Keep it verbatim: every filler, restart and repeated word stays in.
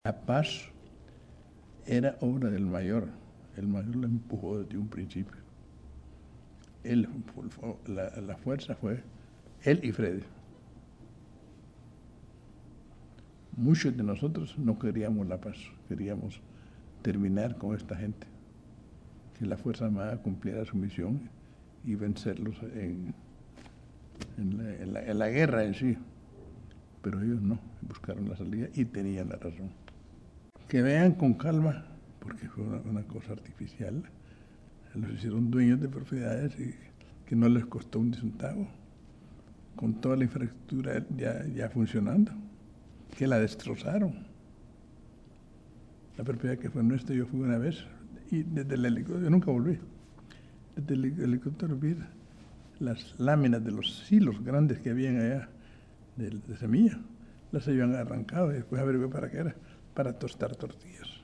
La paz era obra del mayor. El mayor la empujó desde un principio. Él, la, la fuerza fue él y Freddy. Muchos de nosotros no queríamos la paz, queríamos terminar con esta gente, que la Fuerza Armada cumpliera su misión y vencerlos en, en, la, en, la, en la guerra en sí. Pero ellos no, buscaron la salida y tenían la razón. Que vean con calma, porque fue una, una cosa artificial. Los hicieron dueños de propiedades y que no les costó un centavo, con toda la infraestructura ya, ya funcionando, que la destrozaron. La propiedad que fue nuestra, yo fui una vez y desde el helicóptero, yo nunca volví, desde el helicóptero vi las láminas de los silos grandes que habían allá de, de semilla, las habían arrancado y después averigué para qué era, para tostar tortillas.